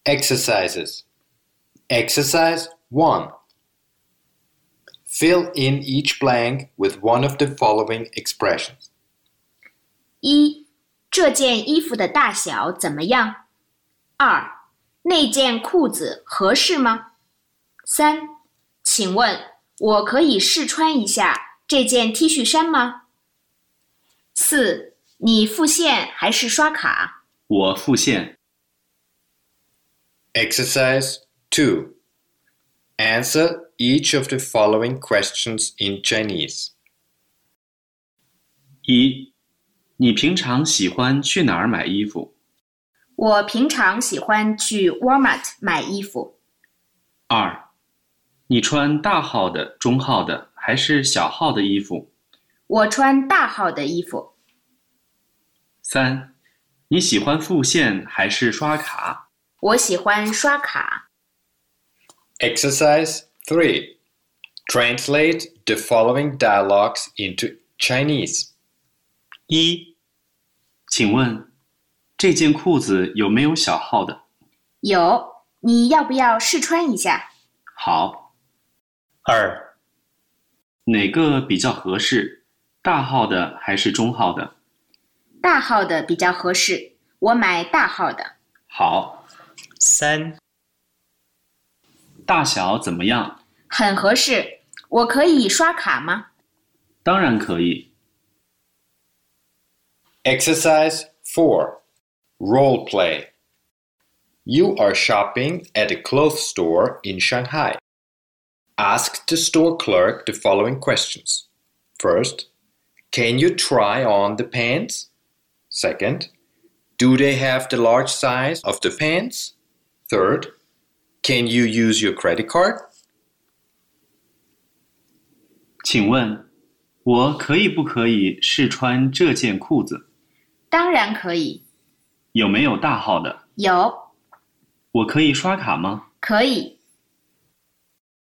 Exercises. Exercise 1. Fill in each blank with one of the following expressions. 1. 这件衣服的大小怎么样？ 2. 那件裤子合适吗？ 3. 请问我可以试穿一下这件 T 恤衫吗？ 4. 你付现还是刷卡？ 我付现。 Exercise 2. Answer each of the following questions in Chinese. 1. 你平常喜欢去哪儿买衣服？ 我平常喜欢去 Walmart 买衣服。 2. 你穿大号的、中号的还是小号的衣服？ 我穿大号的衣服。 3. 你喜欢付现还是刷卡？ 我喜欢刷卡。 Exercise 3. Translate the following dialogues into Chinese. 1. 请问这件裤子有没有小号的？ 有，你要不要试穿一下？ 好。 2. 哪个比较合适？大号的还是中号的？ 大号的比较合适，我买大号的。 好。 3. 大小怎么样？ 很合适，我可以刷卡吗？ 当然可以。 Exercise 4. Role play. You are shopping at a clothes store in Shanghai. Ask the store clerk the following questions. First, can you try on the pants? Second, do they have the large size of the pants? Third, can you use your credit card? 请问我可以不可以试穿这件裤子？ 当然可以。 有没有大号的？ 有。 我可以刷卡吗？ 可以。